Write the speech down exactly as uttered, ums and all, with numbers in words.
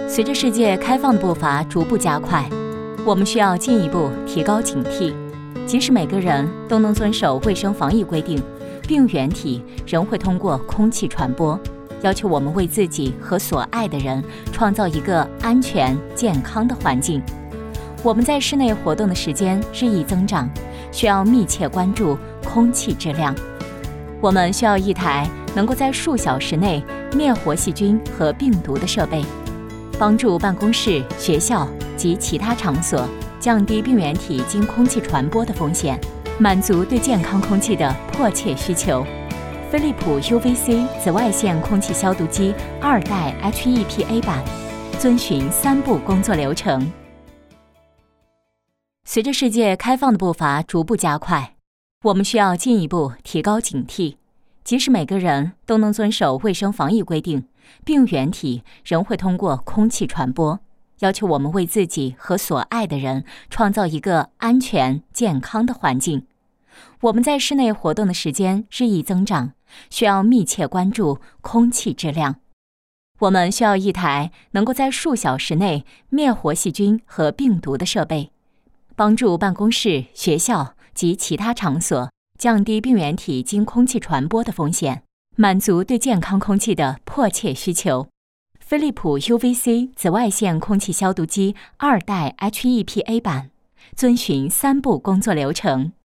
随着世界开放的步伐逐步加快，我们需要进一步提高警惕。即使每个人都能遵守卫生防疫规定，病原体仍会通过空气传播，要求我们为自己和所爱的人创造一个安全、健康的环境。我们在室内活动的时间日益增长，需要密切关注空气质量。我们需要一台能够在数小时内灭活细菌和病毒的设备，帮助办公室、学校及其他场所降低病原体经空气传播的风险，满足对健康空气的迫切需求。飞利浦 U V C 紫外线空气消毒机二代 H E P A 版，遵循三步工作流程。随着世界开放的步伐逐步加快，我们需要进一步提高警惕。即使每个人都能遵守卫生防疫规定，病原体仍会通过空气传播，要求我们为自己和所爱的人创造一个安全、健康的环境。我们在室内活动的时间日益增长，需要密切关注空气质量。我们需要一台能够在数小时内灭活细菌和病毒的设备，帮助办公室、学校及其他场所降低病原体经空气传播的风险，满足对健康空气的迫切需求。飞利浦 U V C 紫外线空气消毒机二代 H E P A 版，遵循三步工作流程。